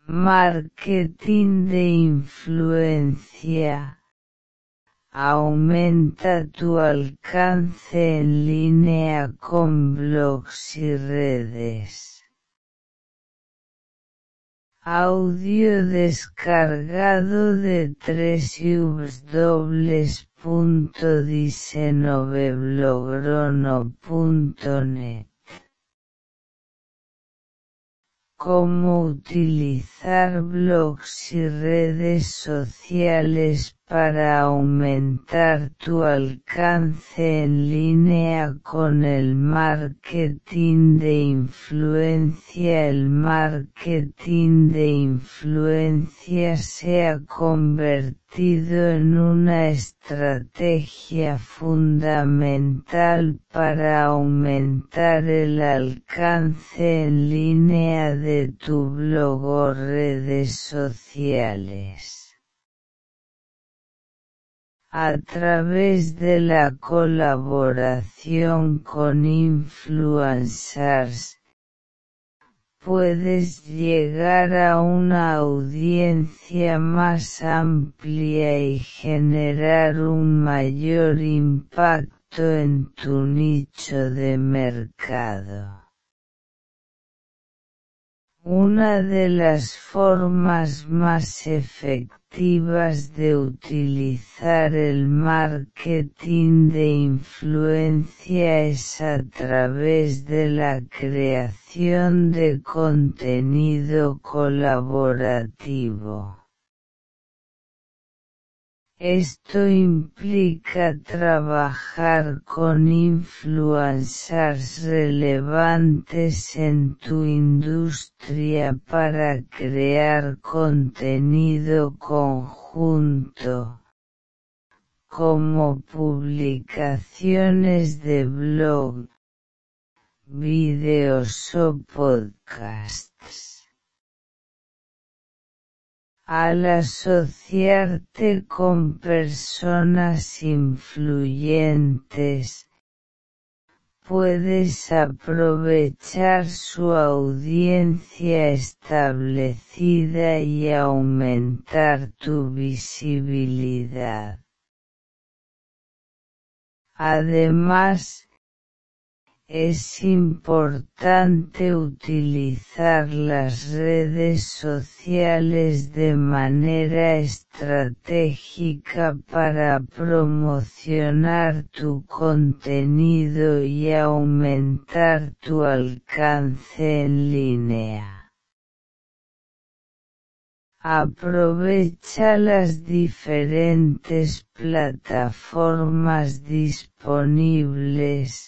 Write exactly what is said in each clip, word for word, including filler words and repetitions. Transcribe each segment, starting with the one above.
Marketing de influencia. Aumenta tu alcance en línea con blogs y redes. Audio descargado de w w w punto diecinueve punto net. Cómo utilizar blogs y redes sociales para aumentar tu alcance en línea con el marketing de influencia. El marketing de influencia se ha convertido en una estrategia fundamental para aumentar el alcance en línea de tu blog o redes sociales. A través de la colaboración con influencers, puedes llegar a una audiencia más amplia y generar un mayor impacto en tu nicho de mercado. Una de las formas más efectivas de utilizar el marketing de influencia es a través de la creación de contenido colaborativo. Esto implica trabajar con influencers relevantes en tu industria para crear contenido conjunto, como publicaciones de blog, vídeos o podcasts. Al asociarte con personas influyentes, puedes aprovechar su audiencia establecida y aumentar tu visibilidad. Además, es importante utilizar las redes sociales de manera estratégica para promocionar tu contenido y aumentar tu alcance en línea. Aprovecha las diferentes plataformas disponibles,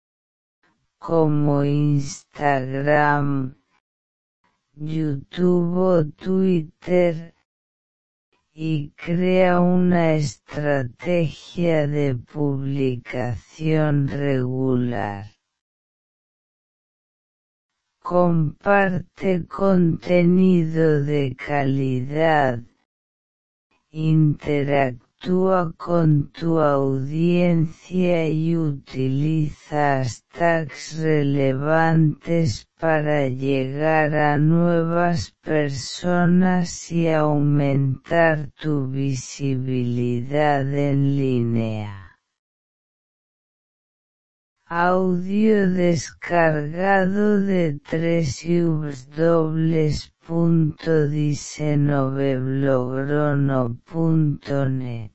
como Instagram, YouTube o Twitter, y crea una estrategia de publicación regular. Comparte contenido de calidad. Interactúa con tu audiencia y utiliza hashtags relevantes para llegar a nuevas personas y aumentar tu visibilidad en línea. Audio descargado de w w w punto diecinueve punto net.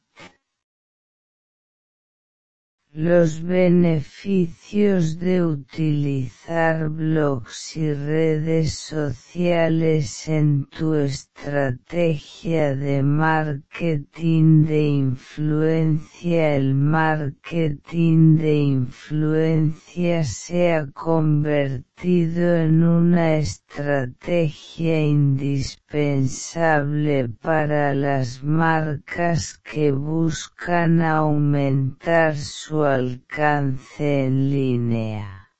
Los beneficios de utilizar blogs y redes sociales en tu estrategia de marketing de influencia. El marketing de influencia se ha convertido en una estrategia indispensable para las marcas que buscan aumentar su alcance en línea.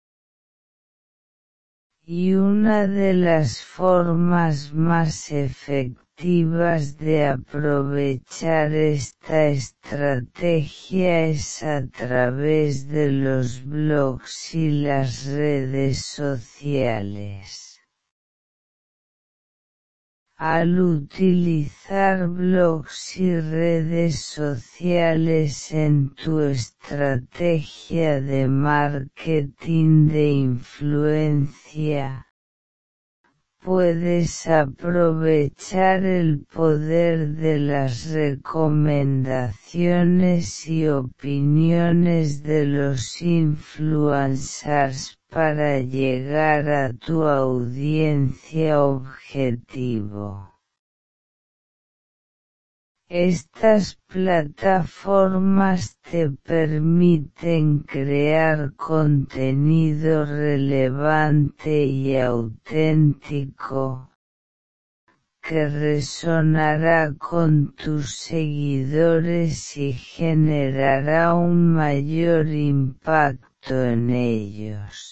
Y una de las formas más efectivas de aprovechar esta estrategia es a través de los blogs y las redes sociales. Al utilizar blogs y redes sociales en tu estrategia de marketing de influencia, puedes aprovechar el poder de las recomendaciones y opiniones de los influencers para llegar a tu audiencia objetivo. Estas plataformas te permiten crear contenido relevante y auténtico, que resonará con tus seguidores y generará un mayor impacto en ellos.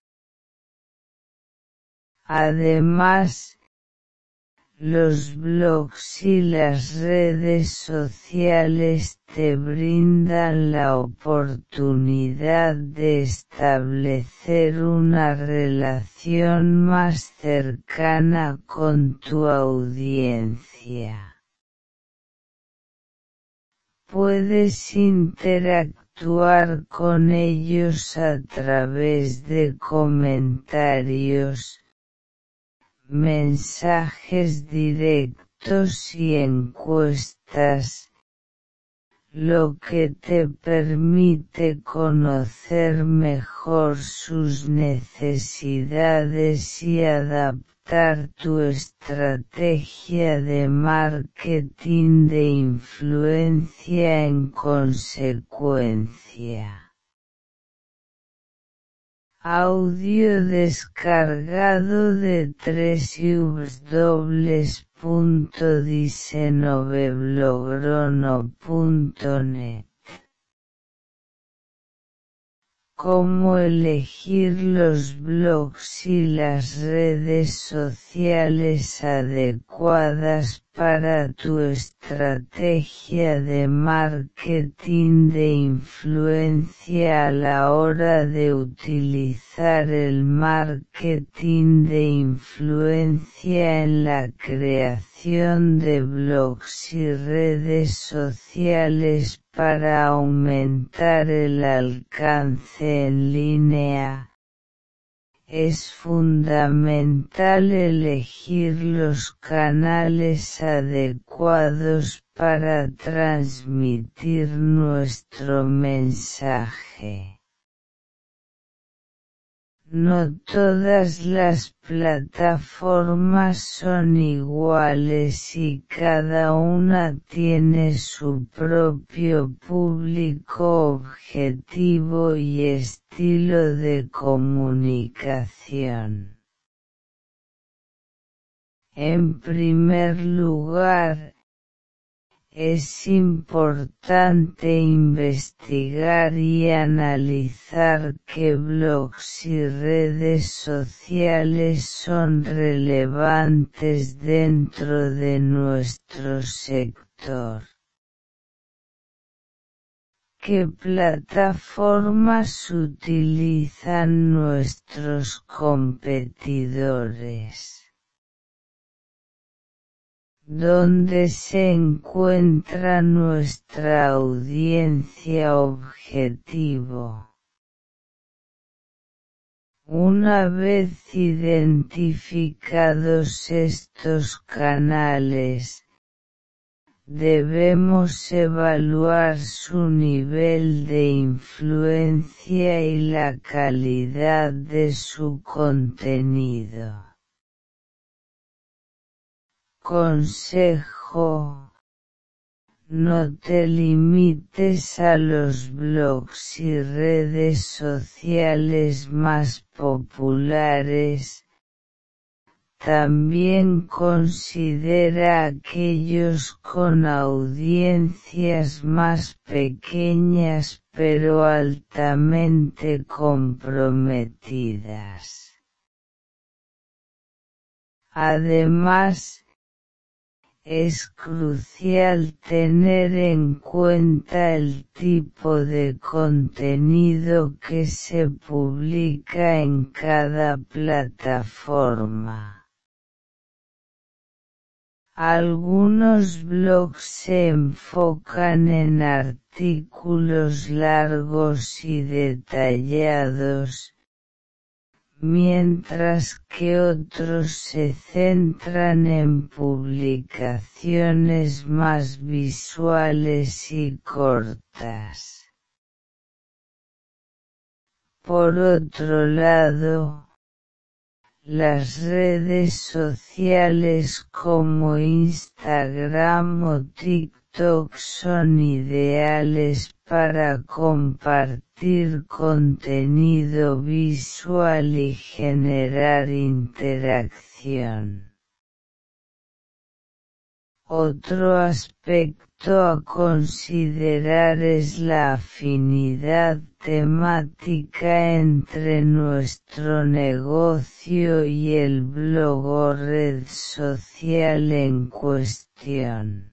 Además, los blogs y las redes sociales te brindan la oportunidad de establecer una relación más cercana con tu audiencia. Puedes interactuar con ellos a través de comentarios, mensajes directos y encuestas, lo que te permite conocer mejor sus necesidades y adaptar tu estrategia de marketing de influencia en consecuencia. Audio descargado de w w w punto diseñovelogrono punto net. Cómo elegir los blogs y las redes sociales adecuadas para tu estrategia de marketing de influencia a la hora de utilizar el marketing de influencia en la creación de blogs y redes sociales para aumentar el alcance en línea. Es fundamental elegir los canales adecuados para transmitir nuestro mensaje. No todas las plataformas son iguales y cada una tiene su propio público objetivo y estilo de comunicación. En primer lugar, es importante investigar y analizar qué blogs y redes sociales son relevantes dentro de nuestro sector. ¿Qué plataformas utilizan nuestros competidores? ¿Dónde se encuentra nuestra audiencia objetivo? Una vez identificados estos canales, debemos evaluar su nivel de influencia y la calidad de su contenido. Consejo: no te limites a los blogs y redes sociales más populares, también considera aquellos con audiencias más pequeñas pero altamente comprometidas. Además, es crucial tener en cuenta el tipo de contenido que se publica en cada plataforma. Algunos blogs se enfocan en artículos largos y detallados, mientras que otros se centran en publicaciones más visuales y cortas. Por otro lado, las redes sociales como Instagram o TikTok son ideales para compartir contenido visual y generar interacción. Otro aspecto a considerar es la afinidad temática entre nuestro negocio y el blog o red social en cuestión.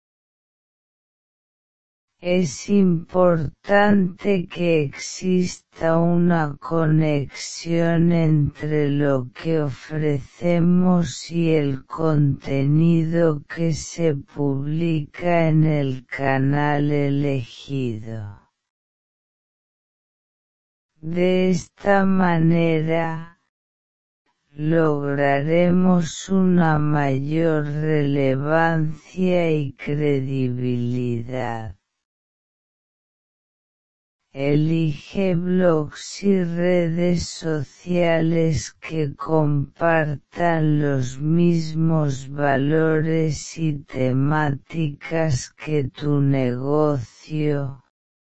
Es importante que exista una conexión entre lo que ofrecemos y el contenido que se publica en el canal elegido. De esta manera, lograremos una mayor relevancia y credibilidad. Elige blogs y redes sociales que compartan los mismos valores y temáticas que tu negocio.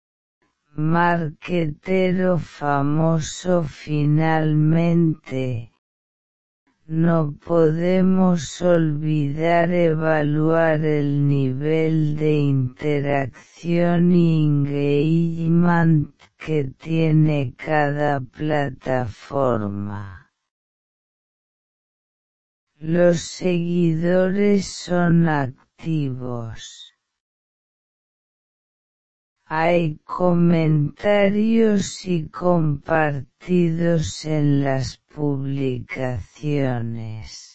Marketero famoso. Finalmente, no podemos olvidar evaluar el nivel de interacción y engagement que tiene cada plataforma. Los seguidores son activos. Hay comentarios y compartidos en las publicaciones.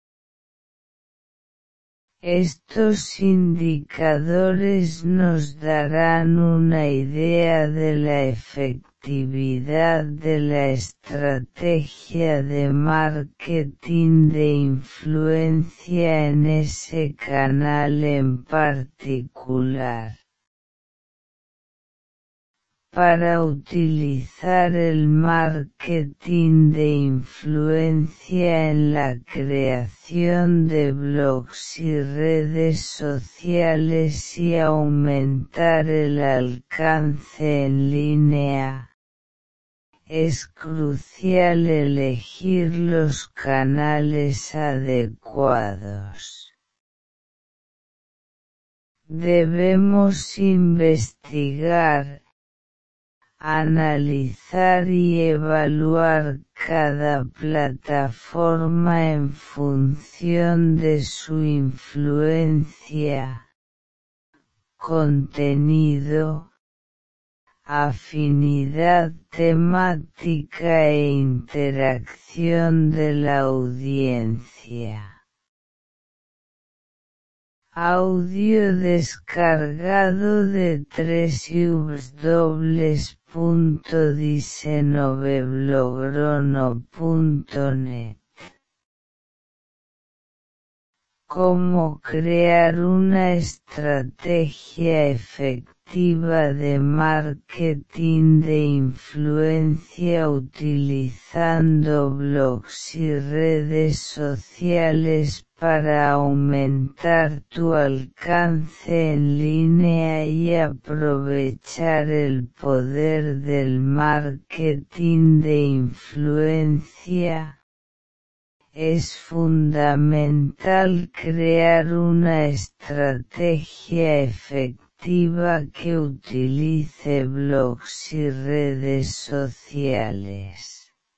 Estos indicadores nos darán una idea de la efectividad de la estrategia de marketing de influencia en ese canal en particular. Para utilizar el marketing de influencia en la creación de blogs y redes sociales y aumentar el alcance en línea, es crucial elegir los canales adecuados. Debemos investigar, analizar y evaluar cada plataforma en función de su influencia, contenido, afinidad temática e interacción de la audiencia. Audio descargado de w w w punto diseñovelogrono punto net. Cómo crear una estrategia efectiva de marketing de influencia utilizando blogs y redes sociales para aumentar tu alcance en línea y aprovechar el poder del marketing de influencia. Es fundamental crear una estrategia efectiva que utilice blogs y redes sociales.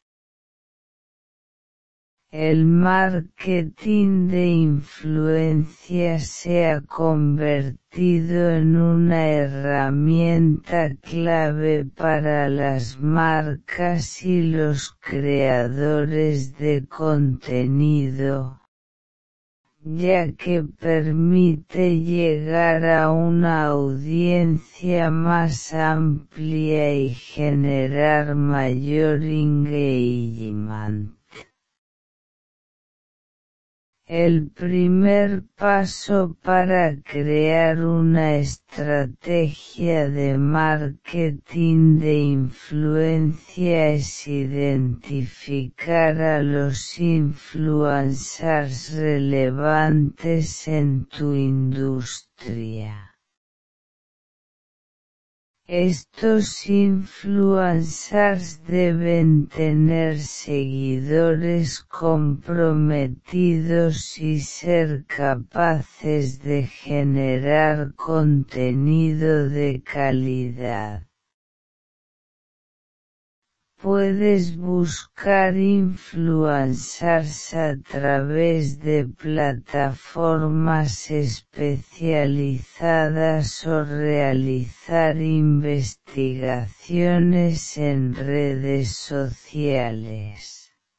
El marketing de influencia se ha convertido en una herramienta clave para las marcas y los creadores de contenido, ya que permite llegar a una audiencia más amplia y generar mayor engagement. El primer paso para crear una estrategia de marketing de influencia es identificar a los influencers relevantes en tu industria. Estos influencers deben tener seguidores comprometidos y ser capaces de generar contenido de calidad. Puedes buscar influencers a través de plataformas especializadas o realizar investigaciones en redes sociales.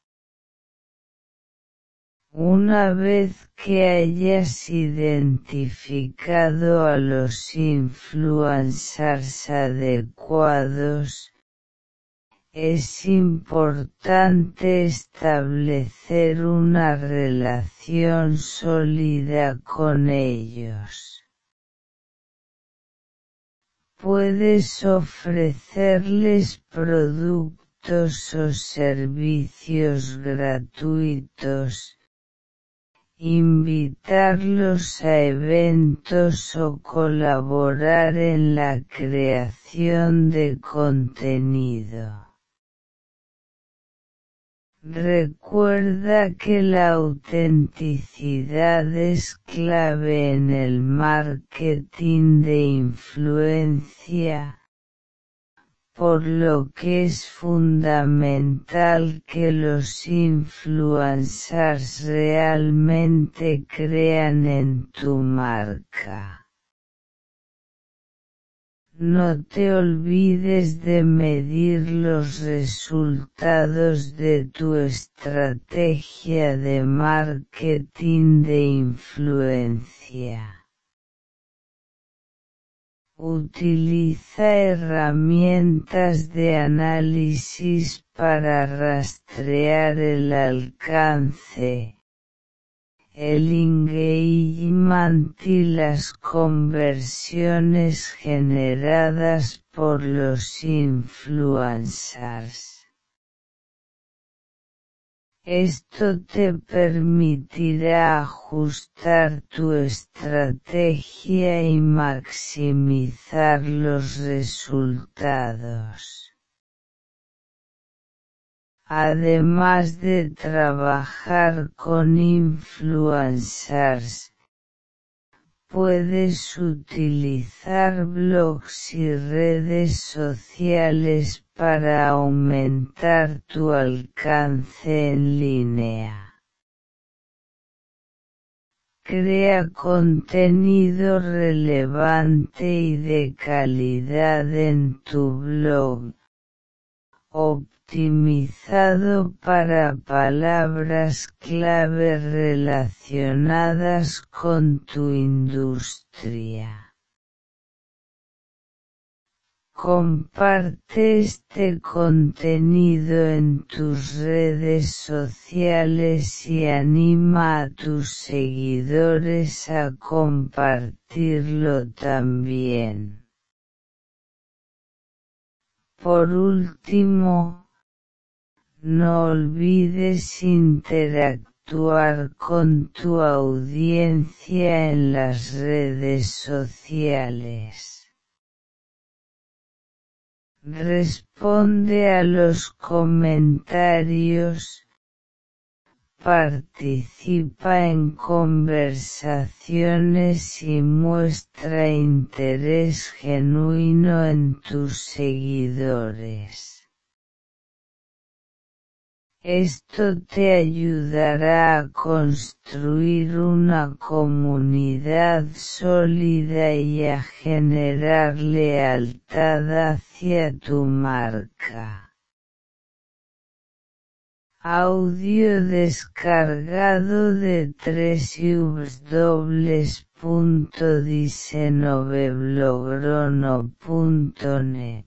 Una vez que hayas identificado a los influencers adecuados, es importante establecer una relación sólida con ellos. Puedes ofrecerles productos o servicios gratuitos, invitarlos a eventos o colaborar en la creación de contenido. Recuerda que la autenticidad es clave en el marketing de influencia, por lo que es fundamental que los influencers realmente crean en tu marca. No te olvides de medir los resultados de tu estrategia de marketing de influencia. Utiliza herramientas de análisis para rastrear el alcance, el engagement y las conversiones generadas por los influencers. Esto te permitirá ajustar tu estrategia y maximizar los resultados. Además de trabajar con influencers, puedes utilizar blogs y redes sociales para aumentar tu alcance en línea. Crea contenido relevante y de calidad en tu blog, optimizado para palabras clave relacionadas con tu industria. Comparte este contenido en tus redes sociales y anima a tus seguidores a compartirlo también. Por último, no olvides interactuar con tu audiencia en las redes sociales. Responde a los comentarios, participa en conversaciones y muestra interés genuino en tus seguidores. Esto te ayudará a construir una comunidad sólida y a generar lealtad hacia tu marca. Audio descargado de w w w punto diecinueve punto net.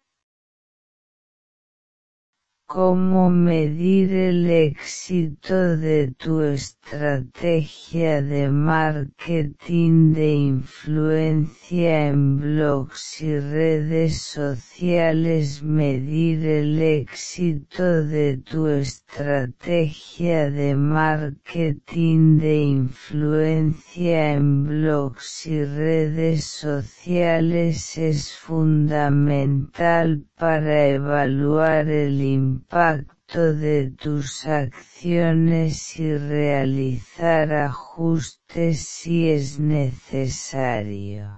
¿Cómo medir el éxito de tu estrategia de marketing de influencia en blogs y redes sociales? Medir el éxito de tu estrategia de marketing de influencia en blogs y redes sociales es fundamental para evaluar el impacto impacto de tus acciones y realizar ajustes si es necesario.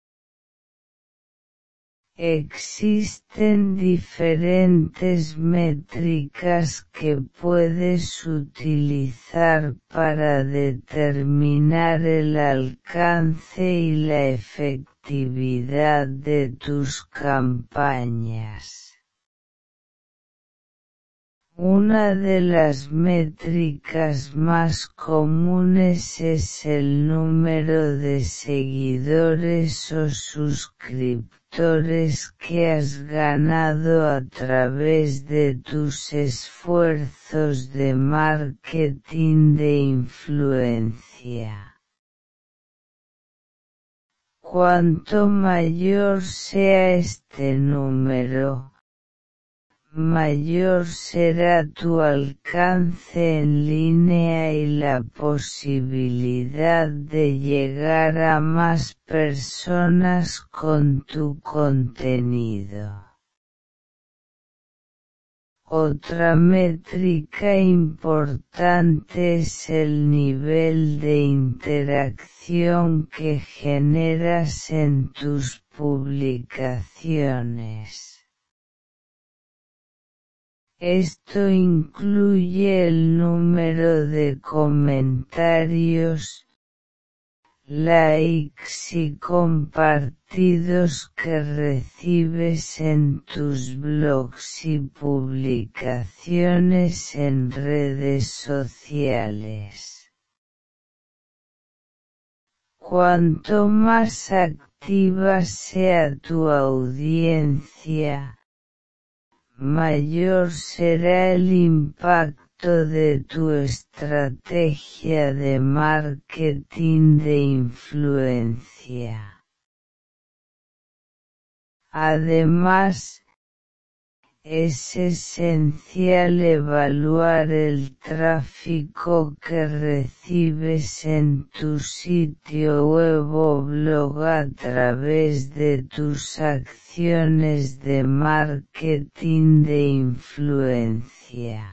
Existen diferentes métricas que puedes utilizar para determinar el alcance y la efectividad de tus campañas. Una de las métricas más comunes es el número de seguidores o suscriptores que has ganado a través de tus esfuerzos de marketing de influencia. Cuanto mayor sea este número, mayor será tu alcance en línea y la posibilidad de llegar a más personas con tu contenido. Otra métrica importante es el nivel de interacción que generas en tus publicaciones. Esto incluye el número de comentarios, likes y compartidos que recibes en tus blogs y publicaciones en redes sociales. Cuanto más activa sea tu audiencia, mayor será el impacto de tu estrategia de marketing de influencia. Además, es esencial evaluar el tráfico que recibes en tu sitio web o blog a través de tus acciones de marketing de influencia.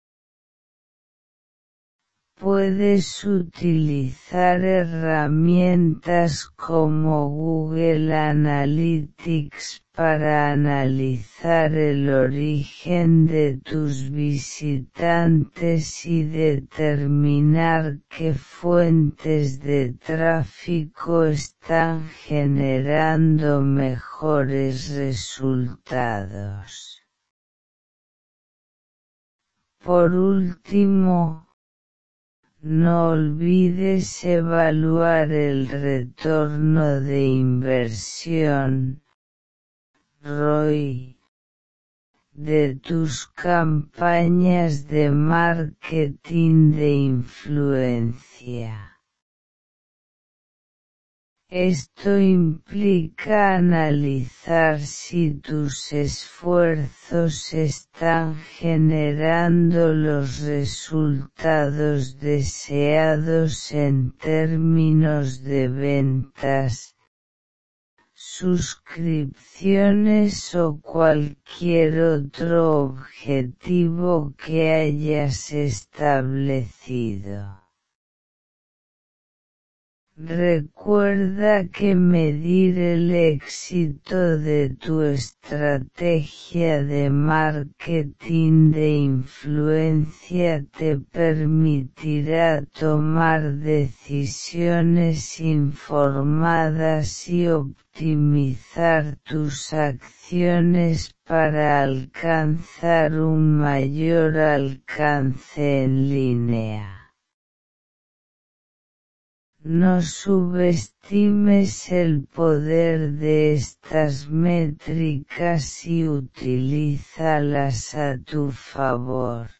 Puedes utilizar herramientas como Google Analytics para analizar el origen de tus visitantes y determinar qué fuentes de tráfico están generando mejores resultados. Por último, no olvides evaluar el retorno de inversión, R O I, de tus campañas de marketing de influencia. Esto implica analizar si tus esfuerzos están generando los resultados deseados en términos de ventas, suscripciones o cualquier otro objetivo que hayas establecido. Recuerda que medir el éxito de tu estrategia de marketing de influencia te permitirá tomar decisiones informadas y optimizar tus acciones para alcanzar un mayor alcance en línea. No subestimes el poder de estas métricas y utilízalas a tu favor.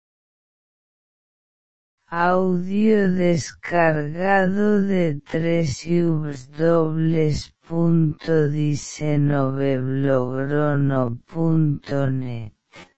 Audio descargado de doble u doble u doble u punto diecinueve punto net.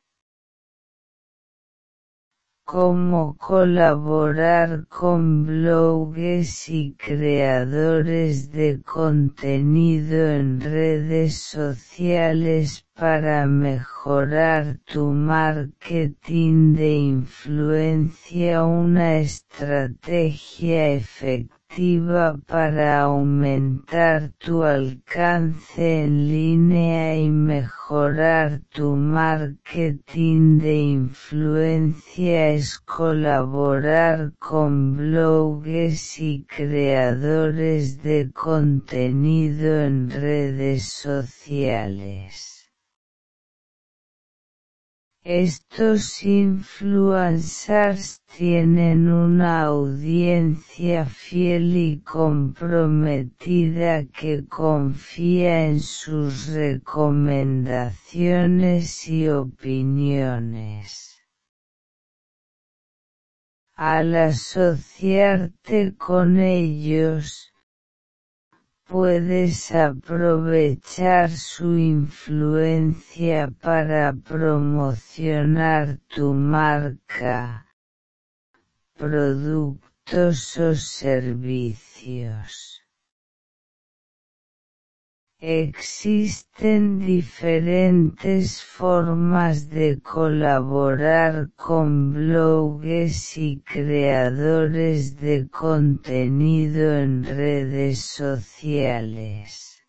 Cómo colaborar con bloggers y creadores de contenido en redes sociales para mejorar tu marketing de influencia. Una estrategia efectiva para aumentar tu alcance en línea y mejorar tu marketing de influencia es colaborar con bloggers y creadores de contenido en redes sociales. Estos influencers tienen una audiencia fiel y comprometida que confía en sus recomendaciones y opiniones. Al asociarte con ellos, puedes aprovechar su influencia para promocionar tu marca, productos o servicios. Existen diferentes formas de colaborar con bloggers y creadores de contenido en redes sociales.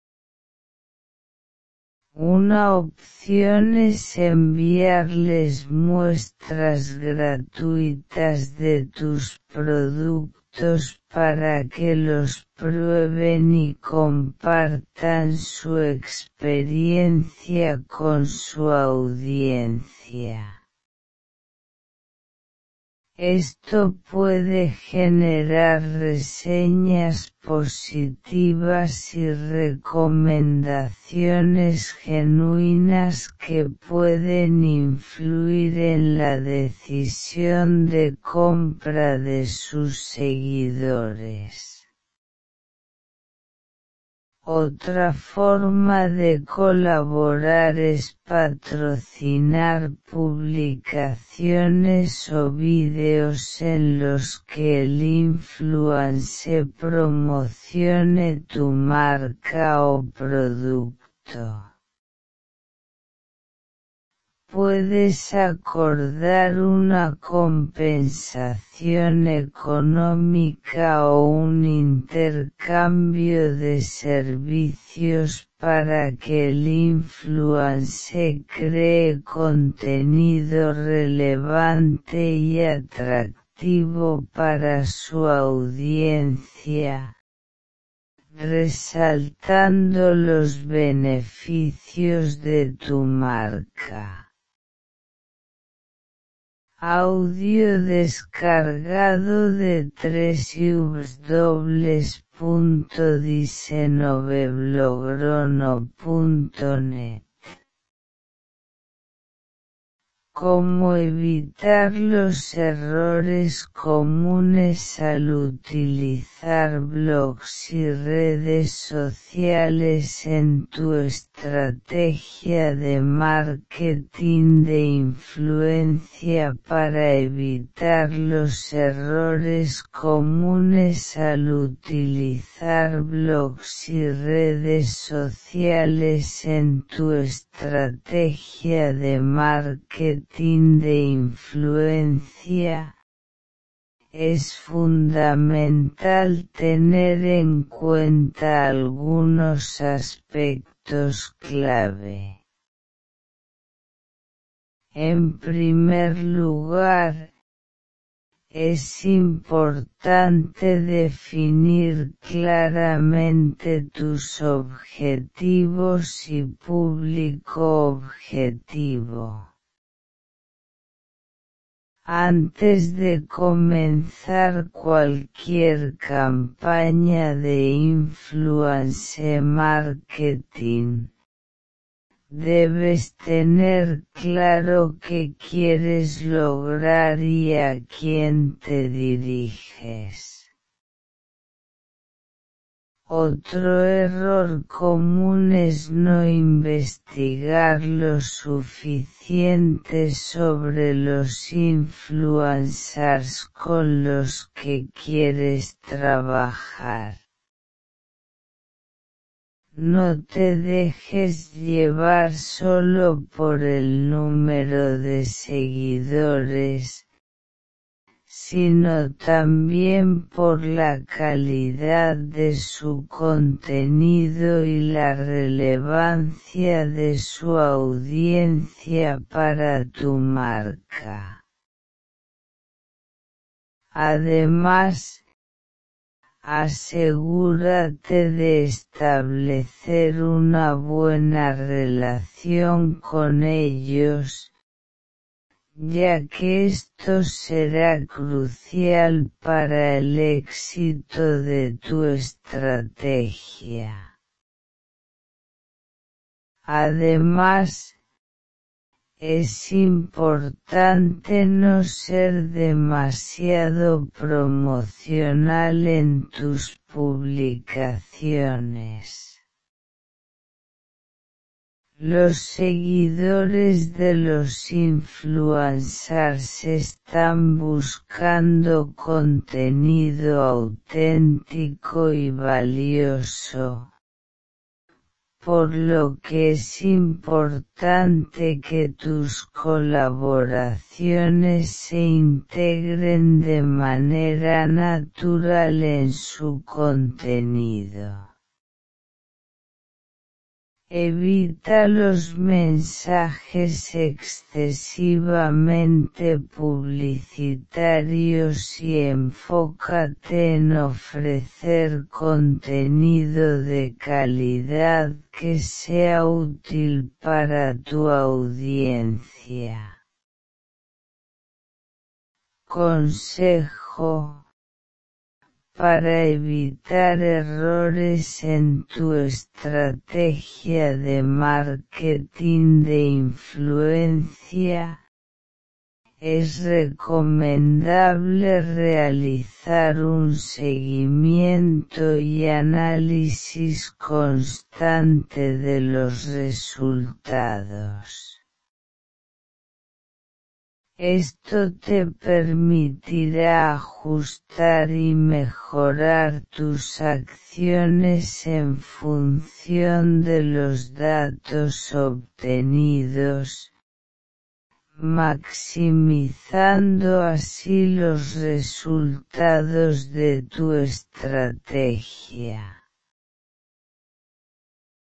Una opción es enviarles muestras gratuitas de tus productos para que los prueben y compartan su experiencia con su audiencia. Esto puede generar reseñas positivas y recomendaciones genuinas que pueden influir en la decisión de compra de sus seguidores. Otra forma de colaborar es patrocinar publicaciones o vídeos en los que el influencer promocione tu marca o producto. Puedes acordar una compensación económica o un intercambio de servicios para que el influencer cree contenido relevante y atractivo para su audiencia, resaltando los beneficios de tu marca. Audio descargado de doble u doble u doble u punto diecinueve blogrono punto net. Cómo evitar los errores comunes al utilizar blogs y redes sociales en tu estrategia de marketing de influencia. Para evitar los errores comunes al utilizar blogs y redes sociales en tu estrategia de marketing de influencia, es fundamental tener en cuenta algunos aspectos clave. En primer lugar, es importante definir claramente tus objetivos y público objetivo. Antes de comenzar cualquier campaña de influencer marketing, debes tener claro qué quieres lograr y a quién te diriges. Otro error común es no investigar lo suficiente sobre los influencers con los que quieres trabajar. No te dejes llevar solo por el número de seguidores, sino también por la calidad de su contenido y la relevancia de su audiencia para tu marca. Además, asegúrate de establecer una buena relación con ellos, ya que esto será crucial para el éxito de tu estrategia. Además, es importante no ser demasiado promocional en tus publicaciones. Los seguidores de los influencers están buscando contenido auténtico y valioso, por lo que es importante que tus colaboraciones se integren de manera natural en su contenido. Evita los mensajes excesivamente publicitarios y enfócate en ofrecer contenido de calidad que sea útil para tu audiencia. Consejo: para evitar errores en tu estrategia de marketing de influencia, es recomendable realizar un seguimiento y análisis constante de los resultados. Esto te permitirá ajustar y mejorar tus acciones en función de los datos obtenidos, maximizando así los resultados de tu estrategia.